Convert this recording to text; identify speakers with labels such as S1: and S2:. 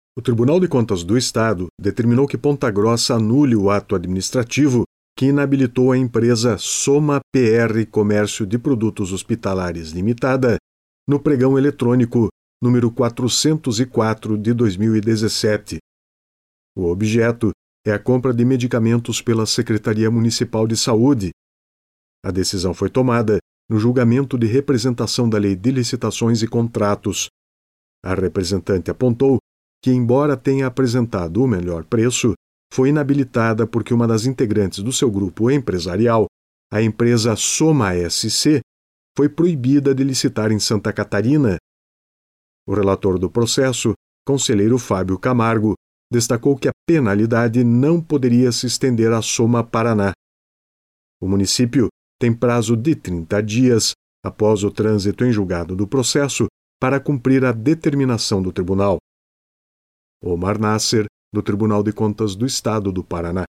S1: O Tribunal de Contas do Estado determinou que Ponta Grossa anule o ato administrativo que inabilitou a empresa Soma PR Comércio de Produtos Hospitalares Limitada no pregão eletrônico número 404 de 2017. O objeto é a compra de medicamentos pela Secretaria Municipal de Saúde. A decisão foi tomada no julgamento de representação da Lei de Licitações e Contratos. A representante apontou que, embora tenha apresentado o melhor preço, foi inabilitada porque uma das integrantes do seu grupo empresarial, a empresa Soma SC, foi proibida de licitar em Santa Catarina. O relator do processo, conselheiro Fábio Camargo, destacou que a penalidade não poderia se estender à Soma Paraná. O município tem prazo de 30 dias, após o trânsito em julgado do processo, para cumprir a determinação do tribunal. Omar Nasser, do Tribunal de Contas do Estado do Paraná.